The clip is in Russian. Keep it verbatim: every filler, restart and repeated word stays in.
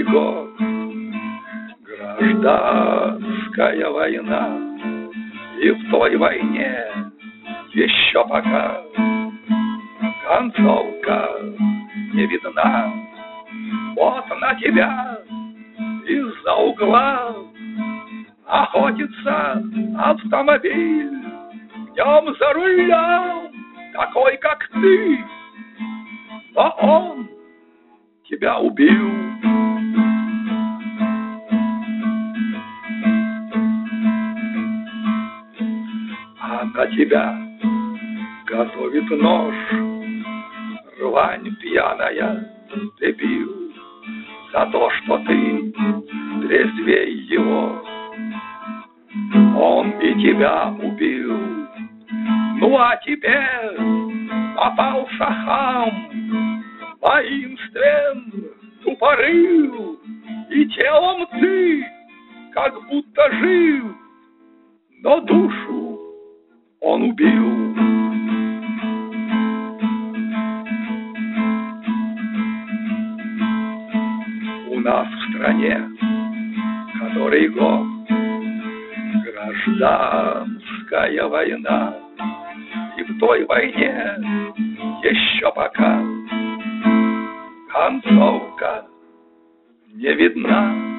год гражданская война, и в той войне еще пока концовка не видна. Вот на тебя из-за угла охотится автомобиль, в нем за рулем такой, как ты, но он тебя убил. А на тебя готовит нож рвань пьяная, дебил, за то, что ты трезвей его. Он и тебя убил. Ну а теперь попался хам, воинствен, тупорыл, и телом ты как будто жив, но душу он убил. У нас в стране который год гражданская война, и в той войне еще пока концовка не видна.